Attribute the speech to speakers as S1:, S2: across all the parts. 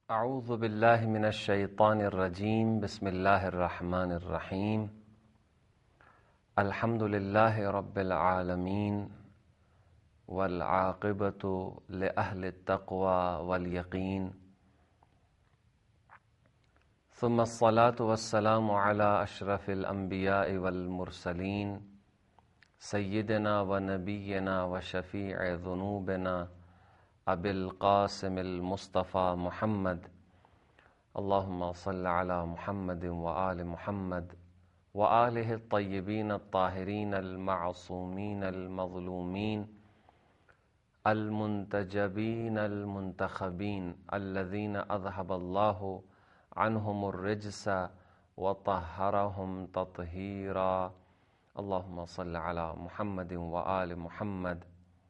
S1: اعوذ باللہ من الشیطان الرجیم بسم اللہ الرحمن الرحیم الحمد للہ رب العالمین والعاقبۃ لأہل التقوى والیقین ثم الصلاة والسلام علی اشرف الانبیاء والمرسلین سیدنا ونبینا وشفیع ذنوبنا ابی القاسم المصطفى محمد اللہم صل علی محمد وآل محمد وآلہ الطیبین الطاہرین المعصومین المظلومین المنتجبین المنتخبین الذین اذہب اللہ عنہم الرجس وطہرہم تطہیرا اللہم صل علی محمد وآل محمد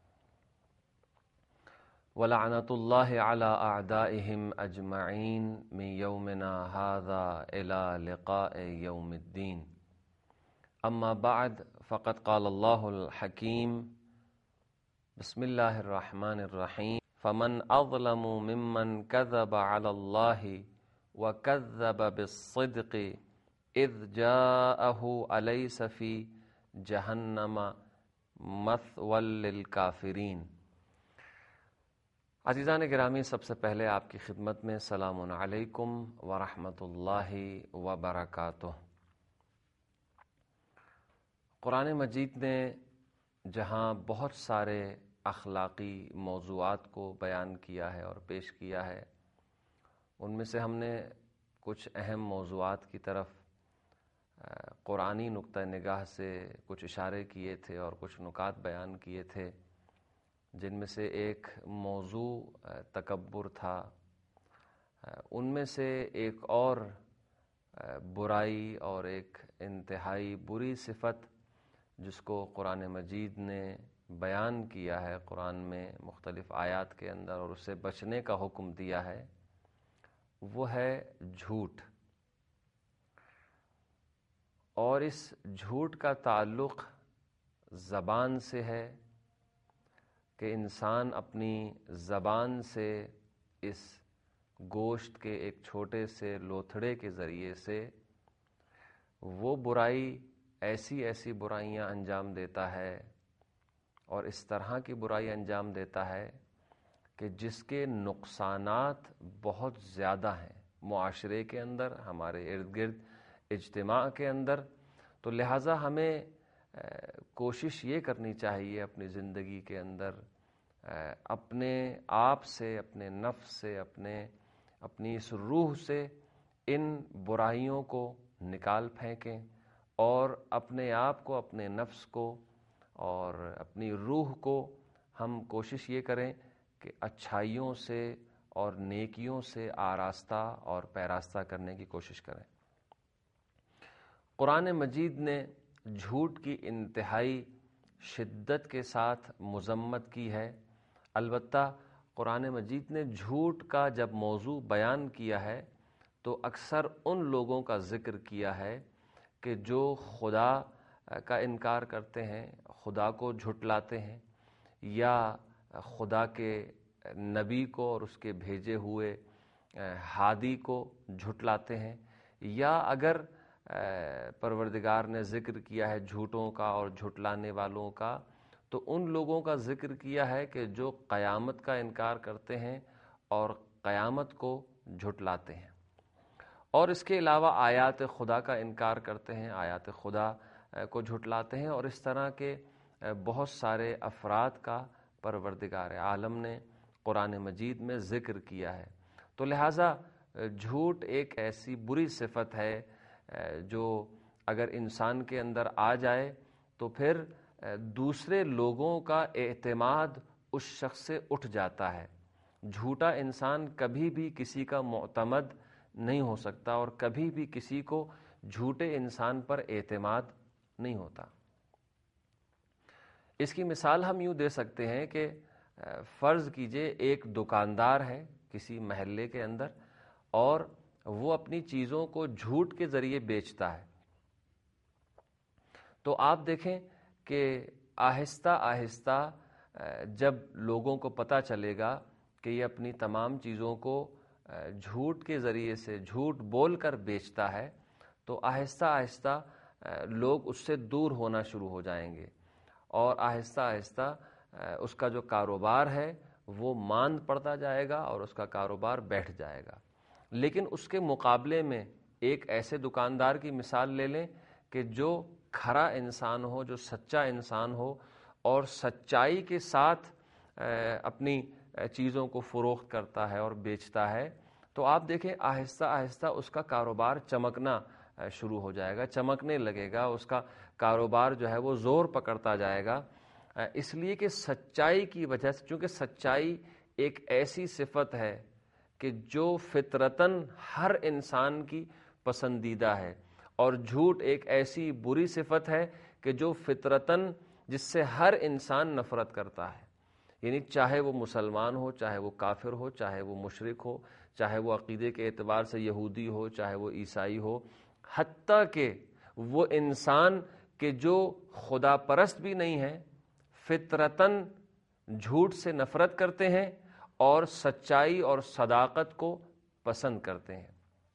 S1: وَلَعْنَةُ اللَّهِ عَلَىٰ أَعْدَائِهِمْ أَجْمَعِينَ مِنْ يَوْمِنَا هَذَا إِلَىٰ لِقَاءِ يَوْمِ الدِّينِ أَمَّا بَعْدْ فَقَدْ قَالَ اللَّهُ الْحَكِيمُ بسم الله الرحمن الرحيم فَمَنْ أَظْلَمُ مِمَّنْ كَذَبَ عَلَى اللَّهِ وَكَذَّبَ بِالصِّدْقِ إِذْ جَاءَهُ أَلَيْسَ فِي جَهَنَّمَ مَثْوًى لِلْكَافِرِينَ۔ عزیزان گرامی، سب سے پہلے آپ کی خدمت میں سلام علیکم ورحمۃ اللہ وبرکاتہ۔ قرآن مجید نے جہاں بہت سارے اخلاقی موضوعات کو بیان کیا ہے اور پیش کیا ہے، ان میں سے ہم نے کچھ اہم موضوعات کی طرف قرآنی نقطہ نگاہ سے کچھ اشارے کیے تھے اور کچھ نکات بیان کیے تھے، جن میں سے ایک موضوع تکبر تھا۔ ان میں سے ایک اور برائی اور ایک انتہائی بری صفت جس کو قرآن مجید نے بیان کیا ہے قرآن میں مختلف آیات کے اندر اور اس سے بچنے کا حکم دیا ہے، وہ ہے جھوٹ۔ اور اس جھوٹ کا تعلق زبان سے ہے کہ انسان اپنی زبان سے اس گوشت کے ایک چھوٹے سے لوتھڑے کے ذریعے سے وہ برائی ایسی برائیاں انجام دیتا ہے اور اس طرح کی برائی انجام دیتا ہے کہ جس کے نقصانات بہت زیادہ ہیں معاشرے کے اندر، ہمارے ارد گرد اجتماع کے اندر۔ تو لہٰذا ہمیں کوشش یہ کرنی چاہیے اپنی زندگی کے اندر اپنے آپ سے، اپنے نفس سے، اپنی اس روح سے ان برائیوں کو نکال پھینکیں اور اپنے آپ کو، اپنے نفس کو اور اپنی روح کو ہم کوشش یہ کریں کہ اچھائیوں سے اور نیکیوں سے آراستہ اور پیراستہ کرنے کی کوشش کریں۔ قرآن مجید نے جھوٹ کی انتہائی شدت کے ساتھ مذمت کی ہے۔ البتہ قرآن مجید نے جھوٹ کا جب موضوع بیان کیا ہے تو اکثر ان لوگوں کا ذکر کیا ہے کہ جو خدا کا انکار کرتے ہیں، خدا کو جھٹلاتے ہیں، یا خدا کے نبی کو اور اس کے بھیجے ہوئے ہادی کو جھٹلاتے ہیں، یا اگر پروردگار نے ذکر کیا ہے جھوٹوں کا اور جھٹلانے والوں کا تو ان لوگوں کا ذکر کیا ہے کہ جو قیامت کا انکار کرتے ہیں اور قیامت کو جھٹلاتے ہیں، اور اس کے علاوہ آیات خدا کا انکار کرتے ہیں، آیات خدا کو جھٹلاتے ہیں، اور اس طرح کے بہت سارے افراد کا پروردگار عالم نے قرآن مجید میں ذکر کیا ہے۔ تو لہٰذا جھوٹ ایک ایسی بری صفت ہے جو اگر انسان کے اندر آ جائے تو پھر دوسرے لوگوں کا اعتماد اس شخص سے اٹھ جاتا ہے۔ جھوٹا انسان کبھی بھی کسی کا معتمد نہیں ہو سکتا اور کبھی بھی کسی کو جھوٹے انسان پر اعتماد نہیں ہوتا۔ اس کی مثال ہم یوں دے سکتے ہیں کہ فرض کیجئے ایک دکاندار ہے کسی محلے کے اندر اور وہ اپنی چیزوں کو جھوٹ کے ذریعے بیچتا ہے، تو آپ دیکھیں کہ آہستہ آہستہ جب لوگوں کو پتہ چلے گا کہ یہ اپنی تمام چیزوں کو جھوٹ کے ذریعے سے جھوٹ بول کر بیچتا ہے تو آہستہ آہستہ لوگ اس سے دور ہونا شروع ہو جائیں گے، اور آہستہ آہستہ اس کا جو کاروبار ہے وہ ماند پڑتا جائے گا اور اس کا کاروبار بیٹھ جائے گا۔ لیکن اس کے مقابلے میں ایک ایسے دکاندار کی مثال لے لیں کہ جو کھرا انسان ہو، جو سچا انسان ہو اور سچائی کے ساتھ اپنی چیزوں کو فروخت کرتا ہے اور بیچتا ہے، تو آپ دیکھیں آہستہ آہستہ اس کا کاروبار چمکنا شروع ہو جائے گا، چمکنے لگے گا، اس کا کاروبار جو ہے وہ زور پکڑتا جائے گا، اس لیے کہ سچائی کی وجہ سے، چونکہ سچائی ایک ایسی صفت ہے کہ جو فطرتاً ہر انسان کی پسندیدہ ہے، اور جھوٹ ایک ایسی بری صفت ہے کہ جو فطرتاً جس سے ہر انسان نفرت کرتا ہے، یعنی چاہے وہ مسلمان ہو، چاہے وہ کافر ہو، چاہے وہ مشرک ہو، چاہے وہ عقیدے کے اعتبار سے یہودی ہو، چاہے وہ عیسائی ہو، حتیٰ کہ وہ انسان کہ جو خدا پرست بھی نہیں ہے، فطرتاً جھوٹ سے نفرت کرتے ہیں اور سچائی اور صداقت کو پسند کرتے ہیں۔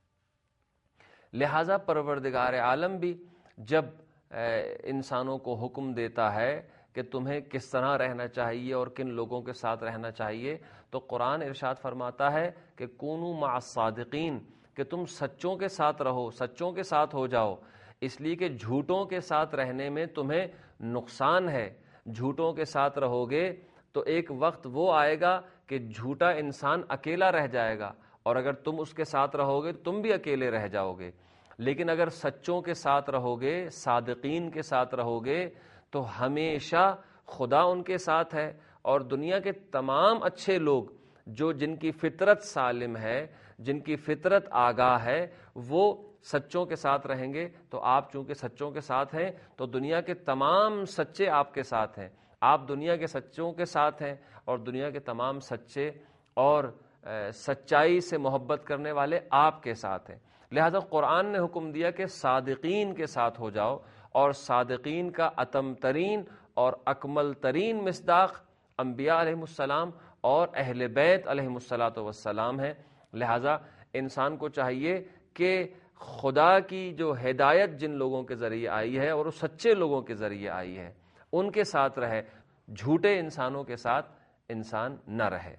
S1: لہذا پروردگار عالم بھی جب انسانوں کو حکم دیتا ہے کہ تمہیں کس طرح رہنا چاہیے اور کن لوگوں کے ساتھ رہنا چاہیے، تو قرآن ارشاد فرماتا ہے کہ کونوا مع الصادقین، کہ تم سچوں کے ساتھ رہو، سچوں کے ساتھ ہو جاؤ، اس لیے کہ جھوٹوں کے ساتھ رہنے میں تمہیں نقصان ہے۔ جھوٹوں کے ساتھ رہو گے تو ایک وقت وہ آئے گا کہ جھوٹا انسان اکیلا رہ جائے گا، اور اگر تم اس کے ساتھ رہو گے تم بھی اکیلے رہ جاؤ گے۔ لیکن اگر سچوں کے ساتھ رہو گے، صادقین کے ساتھ رہو گے، تو ہمیشہ خدا ان کے ساتھ ہے، اور دنیا کے تمام اچھے لوگ جن کی فطرت سالم ہے، جن کی فطرت آگاہ ہے، وہ سچوں کے ساتھ رہیں گے۔ تو آپ چونکہ سچوں کے ساتھ ہیں تو دنیا کے تمام سچے آپ کے ساتھ ہیں، آپ دنیا کے سچوں کے ساتھ ہیں، اور دنیا کے تمام سچے اور سچائی سے محبت کرنے والے آپ کے ساتھ ہیں۔ لہذا قرآن نے حکم دیا کہ صادقین کے ساتھ ہو جاؤ، اور صادقین کا اتم ترین اور اکمل ترین مصداق انبیاء علیہ السلام اور اہل بیت علیہ السلام ہے۔ لہذا انسان کو چاہیے کہ خدا کی جو ہدایت جن لوگوں کے ذریعے آئی ہے اور وہ سچے لوگوں کے ذریعے آئی ہے ان کے ساتھ رہے، جھوٹے انسانوں کے ساتھ انسان نہ رہے۔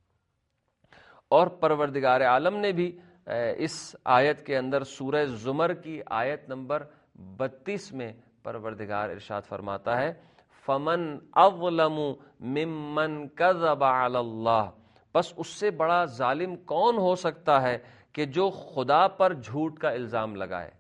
S1: اور پروردگار عالم نے بھی اس آیت کے اندر سورہ زمر کی آیت نمبر 32 میں پروردگار ارشاد فرماتا ہے فَمَنْ أَظْلَمُ مِمَّنْ كَذَبَ عَلَى اللَّهِ، بس اس سے بڑا ظالم کون ہو سکتا ہے کہ جو خدا پر جھوٹ کا الزام لگائے۔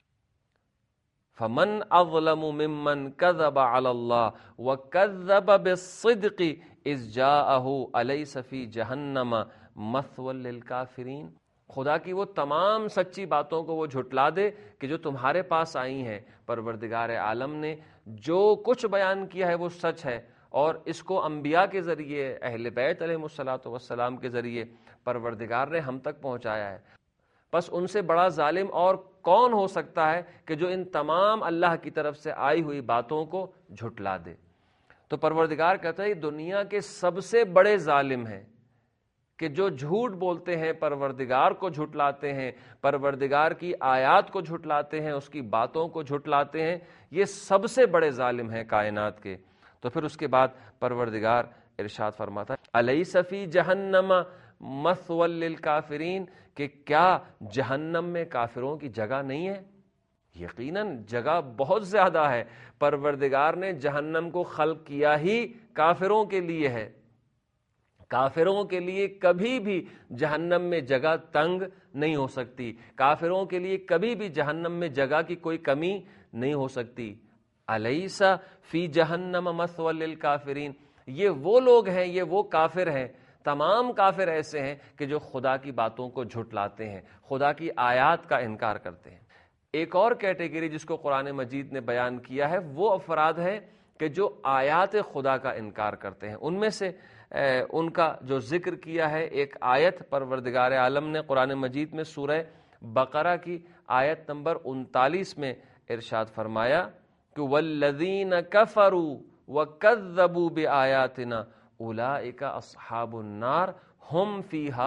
S1: فَمَنْ أَظْلَمُ مِمَّنْ كَذَبَ عَلَى اللَّهِ وَكَذَّبَ بِالصِّدْقِ إِذْ جَاءَهُ أَلَيْسَ فِي جَهَنَّمَ مَثْوًى لِلْكَافِرِينَ، خدا کی وہ تمام سچی باتوں کو وہ جھٹلا دے کہ جو تمہارے پاس آئی ہیں۔ پروردگار عالم نے جو کچھ بیان کیا ہے وہ سچ ہے، اور اس کو انبیاء کے ذریعے، اہل بیت علیہ السلام کے ذریعے پروردگار نے ہم تک پہنچایا ہے۔ بس ان سے بڑا ظالم اور کون ہو سکتا ہے کہ جو ان تمام اللہ کی طرف سے آئی ہوئی باتوں کو جھٹلا دے۔ تو پروردگار کہتا ہے یہ دنیا کے سب سے بڑے ظالم ہیں کہ جو جھوٹ بولتے ہیں، پروردگار کو جھٹلاتے ہیں، پروردگار کی آیات کو جھٹلاتے ہیں، اس کی باتوں کو جھٹلاتے ہیں، یہ سب سے بڑے ظالم ہیں کائنات کے۔ تو پھر اس کے بعد پروردگار ارشاد فرماتا ہے الیس فی جہنم مثوی للکافرین، کہ کیا جہنم میں کافروں کی جگہ نہیں ہے؟ یقیناً جگہ بہت زیادہ ہے۔ پروردگار نے جہنم کو خلق کیا ہی کافروں کے لیے ہے۔ کافروں کے لیے کبھی بھی جہنم میں جگہ تنگ نہیں ہو سکتی، کافروں کے لیے کبھی بھی جہنم میں جگہ کی کوئی کمی نہیں ہو سکتی۔ الیس فی جہنم مثوی للکافرین، یہ وہ لوگ ہیں، یہ وہ کافر ہیں، تمام کافر ایسے ہیں کہ جو خدا کی باتوں کو جھٹلاتے ہیں، خدا کی آیات کا انکار کرتے ہیں۔ ایک اور کیٹیگری جس کو قرآن مجید نے بیان کیا ہے وہ افراد ہیں کہ جو آیات خدا کا انکار کرتے ہیں۔ ان میں سے ان کا جو ذکر کیا ہے ایک آیت پروردگار عالم نے قرآن مجید میں سورہ بقرہ کی آیت نمبر 39 میں ارشاد فرمایا کہ وَالَّذِينَ كَفَرُوا وَكَذَّبُوا بِآيَاتِنَا أُولَئِكَ أَصْحَابُ النَّارِ هُمْ فِيهَا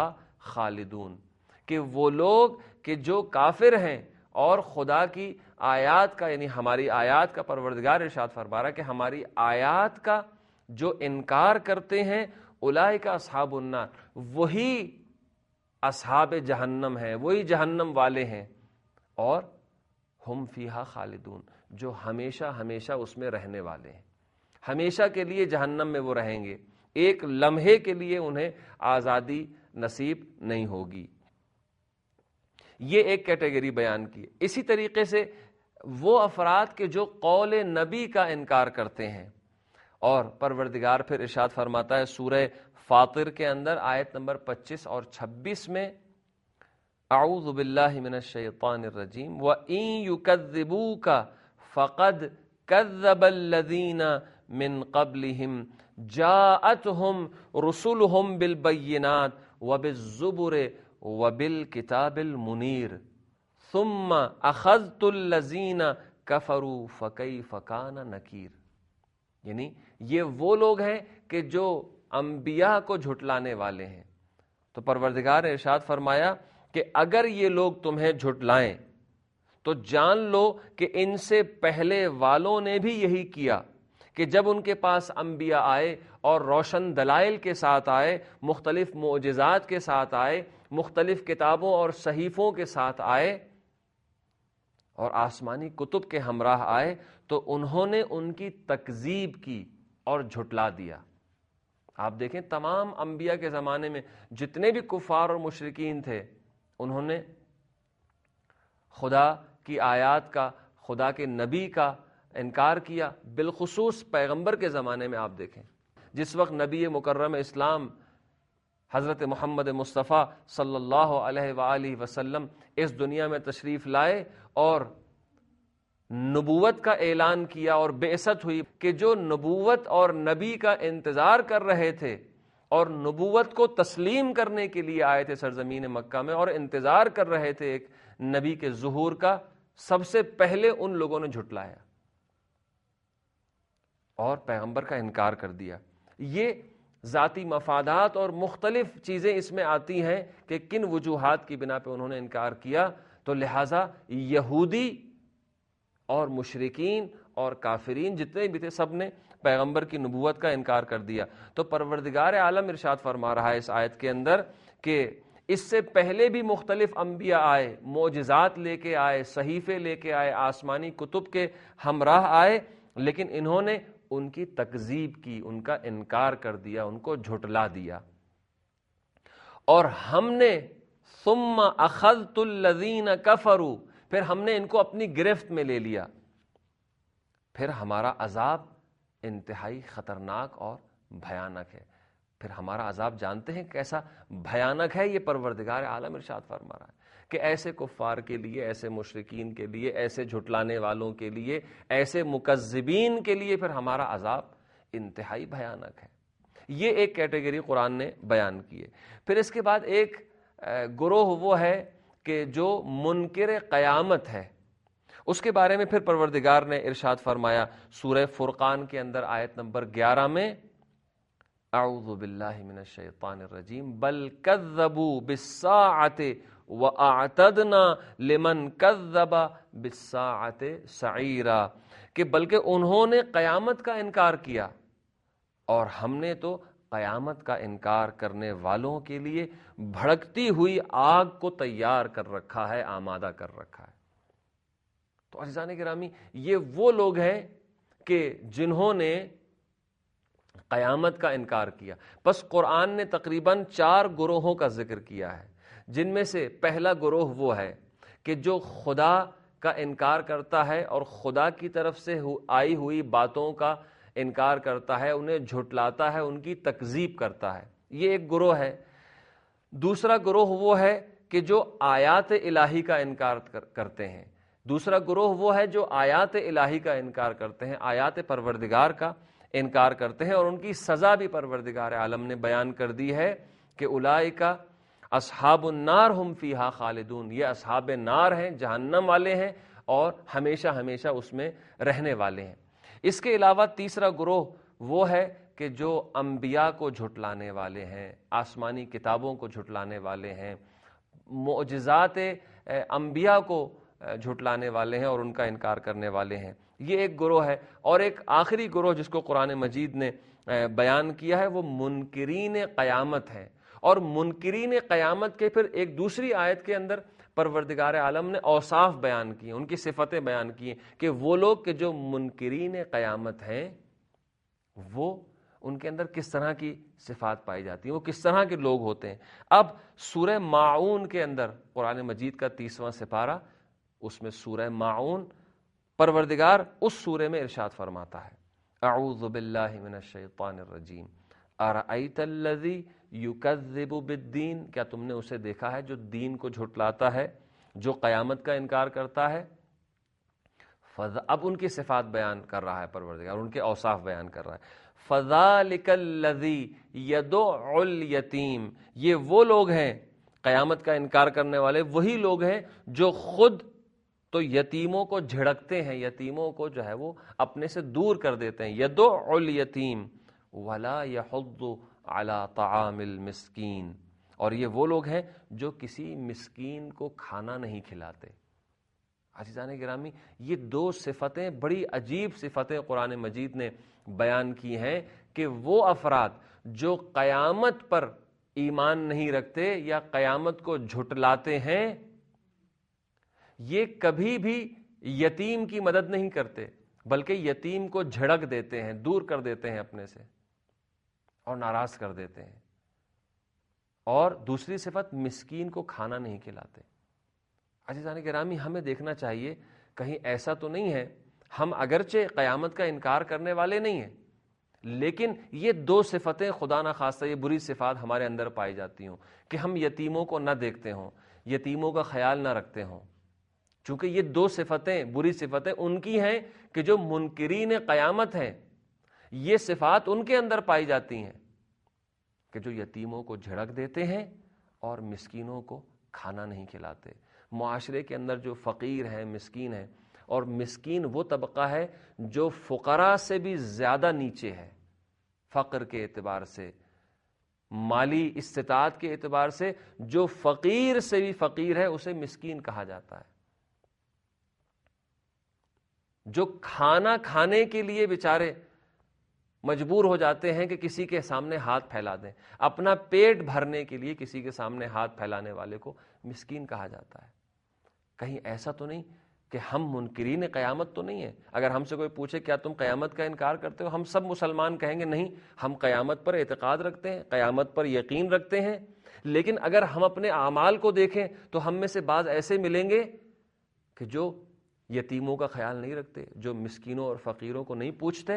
S1: خالدون، کہ وہ لوگ کہ جو کافر ہیں اور خدا کی آیات کا، یعنی ہماری آیات کا پروردگار ارشاد فرما رہا ہے کہ ہماری آیات کا جو انکار کرتے ہیں اولئک اصحاب النار، وہی اصحاب جہنم ہیں، وہی جہنم والے ہیں، اور ہم فیہا خالدون، جو ہمیشہ ہمیشہ اس میں رہنے والے ہیں، ہمیشہ کے لیے جہنم میں وہ رہیں گے، ایک لمحے کے لیے انہیں آزادی نصیب نہیں ہوگی۔ یہ ایک کیٹیگری بیان کی۔ اسی طریقے سے وہ افراد کے جو قول نبی کا انکار کرتے ہیں، اور پروردگار پھر ارشاد فرماتا ہے سورہ فاطر کے اندر آیت نمبر 25 اور 26 میں، اعوذ باللہ من الشیطان الرجیم وَإِن يُكَذِّبُوكَ فَقَدْ كَذَّبَ الَّذِينَ مِن قَبْلِهِمْ جَاءَتْهُمْ رُسُلُهُمْ بِالْبَيِّنَاتِ وَبِالزُّبُرِ وَبِالْكِتَابِ الْمُنِيرِ ثُمَّ أَخَذْتُ الَّذِينَ كَفَرُوا فَكَيْفَ كَانَ نَكِيرِ، یعنی یہ وہ لوگ ہیں کہ جو انبیاء کو جھٹلانے والے ہیں۔ تو پروردگار نے ارشاد فرمایا کہ اگر یہ لوگ تمہیں جھٹلائیں تو جان لو کہ ان سے پہلے والوں نے بھی یہی کیا، کہ جب ان کے پاس انبیاء آئے اور روشن دلائل کے ساتھ آئے، مختلف معجزات کے ساتھ آئے، مختلف کتابوں اور صحیفوں کے ساتھ آئے اور آسمانی کتب کے ہمراہ آئے، تو انہوں نے ان کی تکذیب کی اور جھٹلا دیا۔ آپ دیکھیں تمام انبیاء کے زمانے میں جتنے بھی کفار اور مشرکین تھے، انہوں نے خدا کی آیات کا، خدا کے نبی کا انکار کیا۔ بالخصوص پیغمبر کے زمانے میں آپ دیکھیں، جس وقت نبی مکرم اسلام حضرت محمد مصطفیٰ صلی اللہ علیہ وآلہ وسلم اس دنیا میں تشریف لائے اور نبوت کا اعلان کیا اور بعثت ہوئی، کہ جو نبوت اور نبی کا انتظار کر رہے تھے اور نبوت کو تسلیم کرنے کے لیے آئے تھے سرزمین مکہ میں اور انتظار کر رہے تھے ایک نبی کے ظہور کا، سب سے پہلے ان لوگوں نے جھٹلایا اور پیغمبر کا انکار کر دیا۔ یہ ذاتی مفادات اور مختلف چیزیں اس میں آتی ہیں کہ کن وجوہات کی بنا پہ انہوں نے انکار کیا، تو لہٰذا یہودی اور مشرکین اور کافرین جتنے بھی تھے سب نے پیغمبر کی نبوت کا انکار کر دیا۔ تو پروردگار عالم ارشاد فرما رہا ہے اس آیت کے اندر کہ اس سے پہلے بھی مختلف انبیاء آئے، معجزات لے کے آئے، صحیفے لے کے آئے، آسمانی کتب کے ہمراہ آئے، لیکن انہوں نے ان کی تکذیب کی، ان کا انکار کر دیا، ان کو جھٹلا دیا۔ اور ہم نے ثم اخذت الذین کفروا، پھر ہم نے ان کو اپنی گرفت میں لے لیا، پھر ہمارا عذاب انتہائی خطرناک اور بھیانک ہے۔ پھر ہمارا عذاب جانتے ہیں کیسا بھیانک ہے، یہ پروردگار عالم ارشاد فرما رہا ہے کہ ایسے کفار کے لیے، ایسے مشرکین کے لیے، ایسے جھٹلانے والوں کے لیے، ایسے مکذبین کے لیے پھر ہمارا عذاب انتہائی بھیانک ہے۔ یہ ایک کیٹیگری قرآن نے بیان کی ہے۔ پھر اس کے بعد ایک گروہ وہ ہے کہ جو منکر قیامت ہے، اس کے بارے میں پھر پروردگار نے ارشاد فرمایا سورہ فرقان کے اندر آیت نمبر 11 میں، اعوذ باللہ من الشیطان الرجیم بل کذبوا بالساعۃ واعتدنا لمن کذب بالساعۃ سعیرا، کہ بلکہ انہوں نے قیامت کا انکار کیا اور ہم نے تو قیامت کا انکار کرنے والوں کے لیے بھڑکتی ہوئی آگ کو تیار کر رکھا ہے، آمادہ کر رکھا ہے۔ تو عزیزان گرامی، یہ وہ لوگ ہیں کہ جنہوں نے قیامت کا انکار کیا۔ بس قرآن نے تقریباً 4 گروہوں کا ذکر کیا ہے، جن میں سے پہلا گروہ وہ ہے کہ جو خدا کا انکار کرتا ہے اور خدا کی طرف سے آئی ہوئی باتوں کا انکار کرتا ہے، انہیں جھٹلاتا ہے، ان کی تکذیب کرتا ہے، یہ ایک گروہ ہے۔ دوسرا گروہ وہ ہے کہ جو آیات الہی کا انکار کرتے ہیں۔ دوسرا گروہ وہ ہے جو آیات الہی کا انکار کرتے ہیں، آیات پروردگار کا انکار کرتے ہیں، اور ان کی سزا بھی پروردگار عالم نے بیان کر دی ہے کہ اولئک اصحاب النار ہم فیہا خالدون، یہ اصحاب نار ہیں، جہنم والے ہیں اور ہمیشہ ہمیشہ اس میں رہنے والے ہیں۔ اس کے علاوہ تیسرا گروہ وہ ہے کہ جو انبیاء کو جھٹلانے والے ہیں، آسمانی کتابوں کو جھٹلانے والے ہیں، معجزات انبیاء کو جھٹلانے والے ہیں اور ان کا انکار کرنے والے ہیں، یہ ایک گروہ ہے۔ اور ایک آخری گروہ جس کو قرآن مجید نے بیان کیا ہے وہ منکرین قیامت ہے۔ اور منکرین قیامت کے پھر ایک دوسری آیت کے اندر پروردگار عالم نے اوصاف بیان کیے، ان کی صفتیں بیان کی کہ وہ لوگ کہ جو منکرین قیامت ہیں وہ ان کے اندر کس طرح کی صفات پائی جاتی ہیں، وہ کس طرح کے لوگ ہوتے ہیں۔ اب سورہ ماعون کے اندر قرآن مجید کا 30واں سپارہ، اس میں سورہ ماعون، پروردگار اس سورے میں ارشاد فرماتا ہے اعوذ باللہ من الشیطان الرجیم ارأیت الذی یکذب بالدین، کیا تم نے اسے دیکھا ہے جو دین کو جھٹلاتا ہے، جو قیامت کا انکار کرتا ہے۔ اب ان کی صفات بیان کر رہا ہے پروردگار، ان کے اوصاف بیان کر رہا ہے۔ فذالک الذی یدع الیتیم، یہ وہ لوگ ہیں قیامت کا انکار کرنے والے، وہی لوگ ہیں جو خود تو یتیموں کو جھڑکتے ہیں، یتیموں کو جو ہے وہ اپنے سے دور کر دیتے ہیں۔ یدع الیتیم ولا یحض علی طعام المسکین، اور یہ وہ لوگ ہیں جو کسی مسکین کو کھانا نہیں کھلاتے۔ عزیزان گرامی، یہ دو صفتیں بڑی عجیب صفتیں قرآن مجید نے بیان کی ہیں کہ وہ افراد جو قیامت پر ایمان نہیں رکھتے یا قیامت کو جھٹلاتے ہیں، یہ کبھی بھی یتیم کی مدد نہیں کرتے، بلکہ یتیم کو جھڑک دیتے ہیں، دور کر دیتے ہیں اپنے سے اور ناراض کر دیتے ہیں۔ اور دوسری صفت، مسکین کو کھانا نہیں کھلاتے۔ عزیزان گرامی، ہمیں دیکھنا چاہیے کہیں ایسا تو نہیں ہے، ہم اگرچہ قیامت کا انکار کرنے والے نہیں ہیں، لیکن یہ دو صفتیں خدا نخواستہ یہ بری صفات ہمارے اندر پائی جاتی ہوں کہ ہم یتیموں کو نہ دیکھتے ہوں، یتیموں کا خیال نہ رکھتے ہوں۔ چونکہ یہ دو صفتیں، بری صفتیں ان کی ہیں کہ جو منکرین قیامت ہیں، یہ صفات ان کے اندر پائی جاتی ہیں کہ جو یتیموں کو جھڑک دیتے ہیں اور مسکینوں کو کھانا نہیں کھلاتے۔ معاشرے کے اندر جو فقیر ہیں، مسکین ہیں، اور مسکین وہ طبقہ ہے جو فقراء سے بھی زیادہ نیچے ہے، فقر کے اعتبار سے، مالی استطاعت کے اعتبار سے جو فقیر سے بھی فقیر ہے اسے مسکین کہا جاتا ہے۔ جو کھانا کھانے کے لیے بیچارے مجبور ہو جاتے ہیں کہ کسی کے سامنے ہاتھ پھیلا دیں، اپنا پیٹ بھرنے کے لیے کسی کے سامنے ہاتھ پھیلانے والے کو مسکین کہا جاتا ہے۔ کہیں ایسا تو نہیں کہ ہم منکرین قیامت تو نہیں ہیں؟ اگر ہم سے کوئی پوچھے کیا تم قیامت کا انکار کرتے ہو، ہم سب مسلمان کہیں گے نہیں، ہم قیامت پر اعتقاد رکھتے ہیں، قیامت پر یقین رکھتے ہیں۔ لیکن اگر ہم اپنے اعمال کو دیکھیں تو ہم میں سے بعض ایسے ملیں گے کہ جو یتیموں کا خیال نہیں رکھتے، جو مسکینوں اور فقیروں کو نہیں پوچھتے۔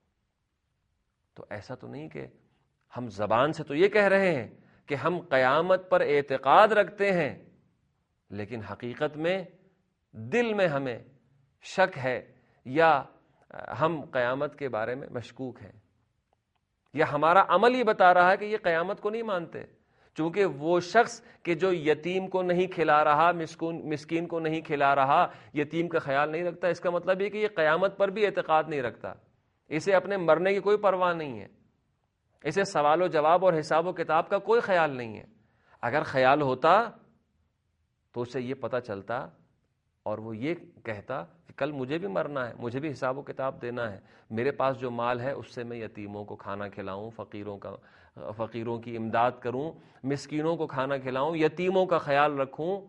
S1: تو ایسا تو نہیں کہ ہم زبان سے تو یہ کہہ رہے ہیں کہ ہم قیامت پر اعتقاد رکھتے ہیں، لیکن حقیقت میں دل میں ہمیں شک ہے، یا ہم قیامت کے بارے میں مشکوک ہیں، یا ہمارا عمل یہ بتا رہا ہے کہ یہ قیامت کو نہیں مانتے۔ چونکہ وہ شخص کہ جو یتیم کو نہیں کھلا رہا، مسکین کو نہیں کھلا رہا، یتیم کا خیال نہیں رکھتا، اس کا مطلب یہ کہ یہ قیامت پر بھی اعتقاد نہیں رکھتا، اسے اپنے مرنے کی کوئی پرواہ نہیں ہے، اسے سوال و جواب اور حساب و کتاب کا کوئی خیال نہیں ہے۔ اگر خیال ہوتا تو اسے یہ پتہ چلتا اور وہ یہ کہتا کہ کل مجھے بھی مرنا ہے، مجھے بھی حساب و کتاب دینا ہے، میرے پاس جو مال ہے اس سے میں یتیموں کو کھانا کھلاؤں، فقیروں کی امداد کروں، مسکینوں کو کھانا کھلاؤں، یتیموں کا خیال رکھوں۔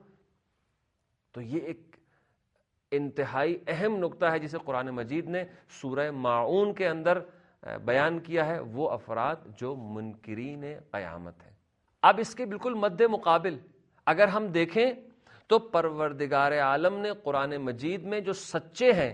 S1: تو یہ ایک انتہائی اہم نقطہ ہے جسے قرآن مجید نے سورہ ماعون کے اندر بیان کیا ہے، وہ افراد جو منکرین قیامت ہیں۔ اب اس کے بالکل مد مقابل اگر ہم دیکھیں تو پروردگار عالم نے قرآن مجید میں جو سچے ہیں،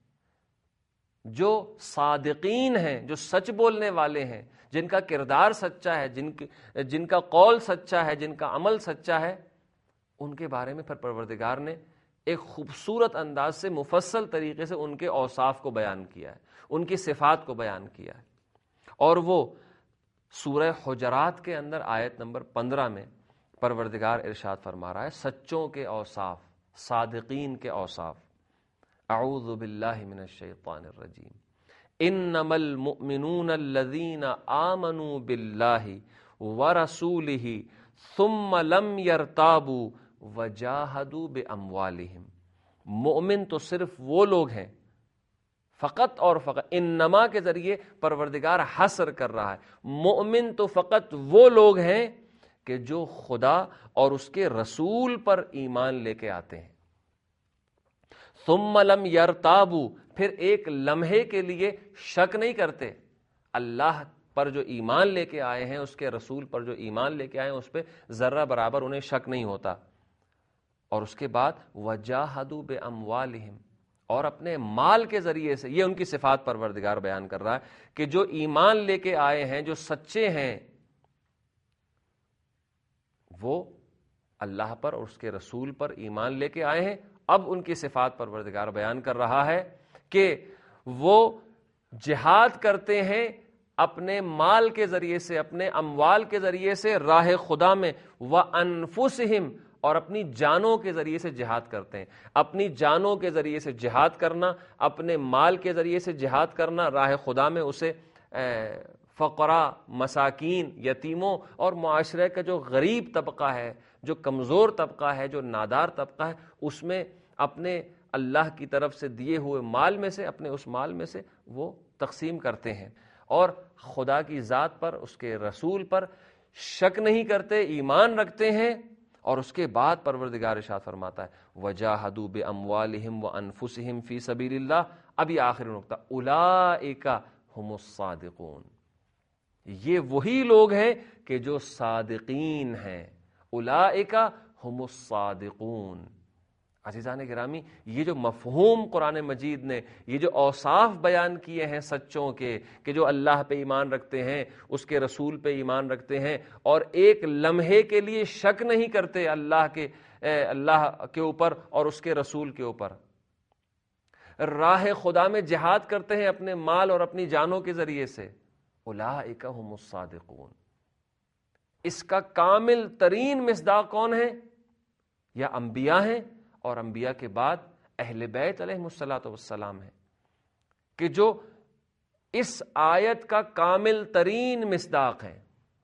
S1: جو صادقین ہیں، جو سچ بولنے والے ہیں، جن کا کردار سچا ہے، جن کا قول سچا ہے، جن کا عمل سچا ہے، ان کے بارے میں پھر پروردگار نے ایک خوبصورت انداز سے مفصل طریقے سے ان کے اوصاف کو بیان کیا ہے، ان کی صفات کو بیان کیا ہے۔ اور وہ سورہ حجرات کے اندر آیت نمبر 15 میں پروردگار ارشاد فرما رہا ہے سچوں کے اوصاف، صادقین کے اوصاف۔ اعوذ باللہ من الشیطان الرجیم انما المؤمنون الذین آمنوا باللہ ورسولہ ثم لم یرتابوا وجاہدوا باموالہم. مومن تو صرف وہ لوگ ہیں، فقط اور فقط انما کے ذریعے پروردگار حصر کر رہا ہے، مومن تو فقط وہ لوگ ہیں کہ جو خدا اور اس کے رسول پر ایمان لے کے آتے ہیں. ثم لم یرتابوا، پھر ایک لمحے کے لیے شک نہیں کرتے. اللہ پر جو ایمان لے کے آئے ہیں، اس کے رسول پر جو ایمان لے کے آئے ہیں، اس پہ ذرہ برابر انہیں شک نہیں ہوتا. اور اس کے بعد وجاہدوا باموالہم، اور اپنے مال کے ذریعے سے، یہ ان کی صفات پروردگار بیان کر رہا ہے کہ جو ایمان لے کے آئے ہیں، جو سچے ہیں، وہ اللہ پر اور اس کے رسول پر ایمان لے کے آئے ہیں. اب ان کی صفات پروردگار بیان کر رہا ہے کہ وہ جہاد کرتے ہیں اپنے مال کے ذریعے سے، اپنے اموال کے ذریعے سے راہ خدا میں، وَأَنفُسِهِمْ، اور اپنی جانوں کے ذریعے سے جہاد کرتے ہیں. اپنی جانوں کے ذریعے سے جہاد کرنا، اپنے مال کے ذریعے سے جہاد کرنا راہ خدا میں، اسے فقراء، مساکین، یتیموں اور معاشرے کا جو غریب طبقہ ہے، جو کمزور طبقہ ہے، جو نادار طبقہ ہے، اس میں اپنے اللہ کی طرف سے دیے ہوئے مال میں سے، اپنے اس مال میں سے وہ تقسیم کرتے ہیں. اور خدا کی ذات پر، اس کے رسول پر شک نہیں کرتے، ایمان رکھتے ہیں. اور اس کے بعد پروردگار ارشاد فرماتا ہے وَجَاهَدُوا بِأَمْوَالِهِمْ وَأَنفُسِهِمْ فِي سَبِيلِ اللَّهِ. اب یہ آخری نقطہ، أُولَئِكَ هُمُ الصَّادِقُونَ، یہ وہی لوگ ہیں کہ جو صادقین ہیں. أُولَئِكَ هُمُ الصَّادِقُونَ. عزیزان گرامی، یہ جو مفہوم قرآن مجید نے، یہ جو اوصاف بیان کیے ہیں سچوں کے، کہ جو اللہ پہ ایمان رکھتے ہیں، اس کے رسول پہ ایمان رکھتے ہیں، اور ایک لمحے کے لیے شک نہیں کرتے اللہ کے اوپر اور اس کے رسول کے اوپر، راہ خدا میں جہاد کرتے ہیں اپنے مال اور اپنی جانوں کے ذریعے سے. اولئک هم الصادقون. اس کا کامل ترین مصداق کون ہے؟ یا انبیاء ہیں، اور انبیاء کے بعد اہل بیت علیہم الصلاۃ والسلام ہیں، کہ جو اس آیت کا کامل ترین مصداق ہے.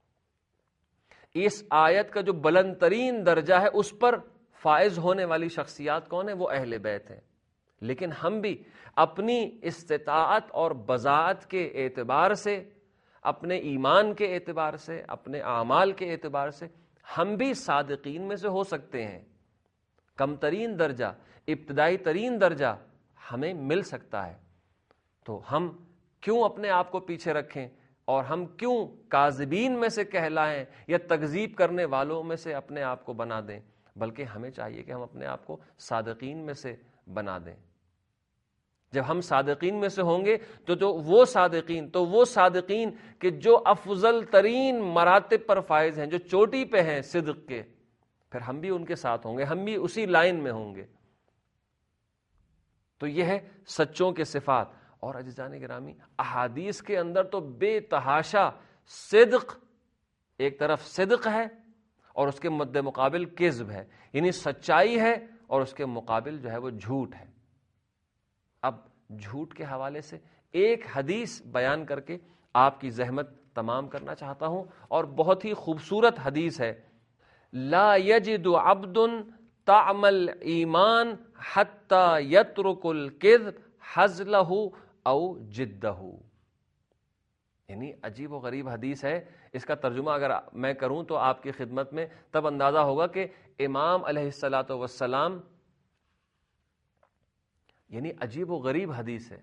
S1: اس آیت کا جو بلند ترین درجہ ہے، اس پر فائز ہونے والی شخصیات کون ہیں؟ وہ اہل بیت ہیں. لیکن ہم بھی اپنی استطاعت اور بضاعت کے اعتبار سے، اپنے ایمان کے اعتبار سے، اپنے اعمال کے اعتبار سے، ہم بھی صادقین میں سے ہو سکتے ہیں. کم ترین درجہ، ابتدائی ترین درجہ ہمیں مل سکتا ہے. تو ہم کیوں اپنے آپ کو پیچھے رکھیں، اور ہم کیوں کاذبین میں سے کہلائیں یا تکذیب کرنے والوں میں سے اپنے آپ کو بنا دیں، بلکہ ہمیں چاہیے کہ ہم اپنے آپ کو صادقین میں سے بنا دیں. جب ہم صادقین میں سے ہوں گے تو وہ صادقین کہ جو افضل ترین مراتب پر فائز ہیں، جو چوٹی پہ ہیں صدق کے، پھر ہم بھی ان کے ساتھ ہوں گے، ہم بھی اسی لائن میں ہوں گے. تو یہ ہے سچوں کے صفات. اور عزیزان گرامی، احادیث کے اندر تو بے تحاشا صدق، ایک طرف صدق ہے اور اس کے مد مقابل کذب ہے، یعنی سچائی ہے اور اس کے مقابل جو ہے وہ جھوٹ ہے. اب جھوٹ کے حوالے سے ایک حدیث بیان کر کے آپ کی زحمت تمام کرنا چاہتا ہوں، اور بہت ہی خوبصورت حدیث ہے. لا یجد عبد طعم الایمان حتی یترک الکذب حزلہ او جدہ. یعنی عجیب و غریب حدیث ہے. اس کا ترجمہ اگر میں کروں تو آپ کی خدمت میں تب اندازہ ہوگا کہ امام علیہ الصلاۃ والسلام، یعنی عجیب و غریب حدیث ہے.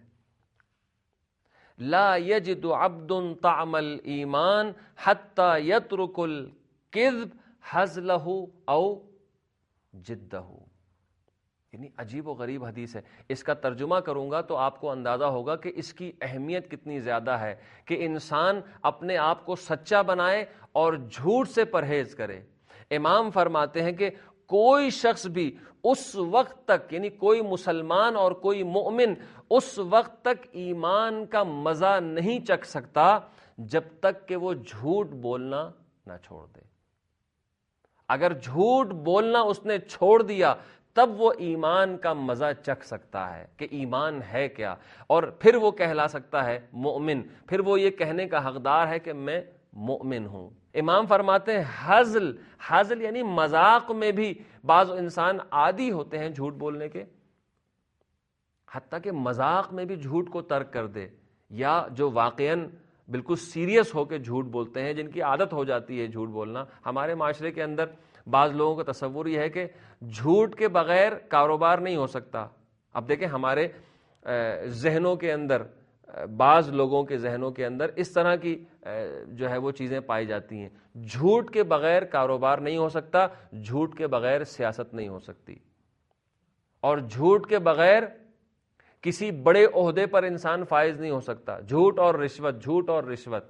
S1: لا یجد عبد طعم الایمان حتی یترک الکذب حزلہ او جدہ. یعنی عجیب و غریب حدیث ہے. اس کا ترجمہ کروں گا تو آپ کو اندازہ ہوگا کہ اس کی اہمیت کتنی زیادہ ہے، کہ انسان اپنے آپ کو سچا بنائے اور جھوٹ سے پرہیز کرے. امام فرماتے ہیں کہ کوئی شخص بھی اس وقت تک، یعنی کوئی مسلمان اور کوئی مومن اس وقت تک ایمان کا مزہ نہیں چکھ سکتا جب تک کہ وہ جھوٹ بولنا نہ چھوڑ دے. اگر جھوٹ بولنا اس نے چھوڑ دیا تب وہ ایمان کا مزہ چکھ سکتا ہے کہ ایمان ہے کیا، اور پھر وہ کہلا سکتا ہے مومن، پھر وہ یہ کہنے کا حقدار ہے کہ میں مومن ہوں۔ امام فرماتے ہیں حزل یعنی مذاق میں بھی بعض انسان عادی ہوتے ہیں جھوٹ بولنے کے، حتیٰ کہ مذاق میں بھی جھوٹ کو ترک کر دے، یا جو واقعاً بالکل سیریس ہو کے جھوٹ بولتے ہیں، جن کی عادت ہو جاتی ہے جھوٹ بولنا۔ ہمارے معاشرے کے اندر بعض لوگوں کا تصور یہ ہے کہ جھوٹ کے بغیر کاروبار نہیں ہو سکتا۔ اب دیکھیں ہمارے ذہنوں کے اندر، بعض لوگوں کے ذہنوں کے اندر اس طرح کی جو ہے وہ چیزیں پائی جاتی ہیں، جھوٹ کے بغیر کاروبار نہیں ہو سکتا، جھوٹ کے بغیر سیاست نہیں ہو سکتی، اور جھوٹ کے بغیر کسی بڑے عہدے پر انسان فائز نہیں ہو سکتا۔ جھوٹ اور رشوت،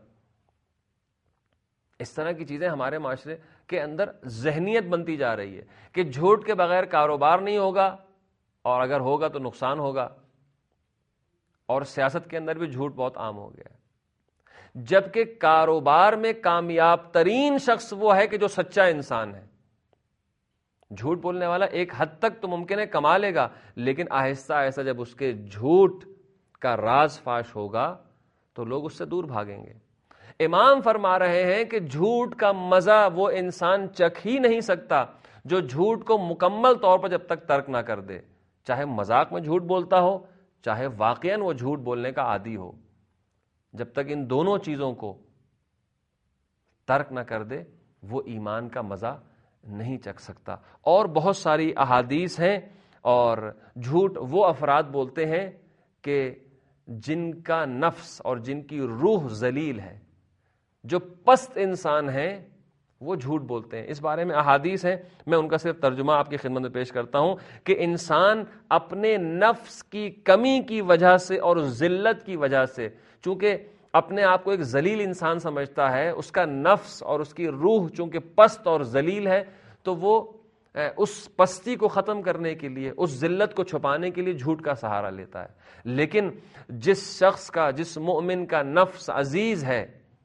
S1: اس طرح کی چیزیں ہمارے معاشرے کے اندر ذہنیت بنتی جا رہی ہے کہ جھوٹ کے بغیر کاروبار نہیں ہوگا، اور اگر ہوگا تو نقصان ہوگا، اور سیاست کے اندر بھی جھوٹ بہت عام ہو گیا ہے۔ جبکہ کاروبار میں کامیاب ترین شخص وہ ہے کہ جو سچا انسان ہے۔ جھوٹ بولنے والا ایک حد تک تو ممکن ہے کما لے گا، لیکن آہستہ آہستہ جب اس کے جھوٹ کا راز فاش ہوگا تو لوگ اس سے دور بھاگیں گے۔ امام فرما رہے ہیں کہ جھوٹ کا مزہ وہ انسان چکھ ہی نہیں سکتا جو جھوٹ کو مکمل طور پر جب تک ترک نہ کر دے، چاہے مذاق میں جھوٹ بولتا ہو، چاہے واقعاً وہ جھوٹ بولنے کا عادی ہو۔ جب تک ان دونوں چیزوں کو ترک نہ کر دے وہ ایمان کا مزہ نہیں چکھ سکتا۔ اور بہت ساری احادیث ہیں، اور جھوٹ وہ افراد بولتے ہیں کہ جن کا نفس اور جن کی روح ذلیل ہے، جو پست انسان ہیں وہ جھوٹ بولتے ہیں۔ اس بارے میں احادیث ہیں، میں ان کا صرف ترجمہ آپ کی خدمت میں پیش کرتا ہوں کہ انسان اپنے نفس کی کمی کی وجہ سے اور ذلت کی وجہ سے، چونکہ اپنے آپ کو ایک ذلیل انسان سمجھتا ہے، اس کا نفس اور اس کی روح چونکہ پست اور ذلیل ہے، تو وہ اس پستی کو ختم کرنے کے لیے، اس ذلت کو چھپانے کے لیے جھوٹ کا سہارا لیتا ہے۔ لیکن جس شخص کا، جس مومن کا نفس عزیز ہے،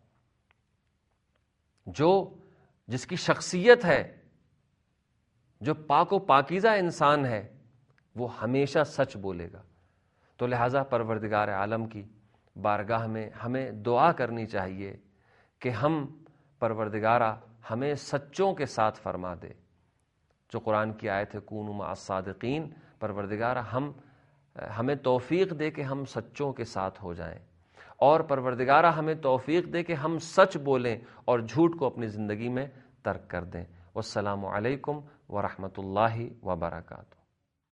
S1: جس کی شخصیت ہے، جو پاک و پاکیزہ انسان ہے، وہ ہمیشہ سچ بولے گا۔ تو لہٰذا پروردگار عالم کی بارگاہ میں ہمیں دعا کرنی چاہیے کہ ہم پروردگارہ ہمیں سچوں کے ساتھ فرما دے، جو قرآن کی آیت ہے کونوا مع الصادقین، پروردگارہ ہمیں توفیق دے کہ ہم سچوں کے ساتھ ہو جائیں، اور پروردگارہ ہمیں توفیق دے کہ ہم سچ بولیں اور جھوٹ کو اپنی زندگی میں ترک کر دیں۔ والسلام علیکم ورحمۃ اللہ وبرکاتہ۔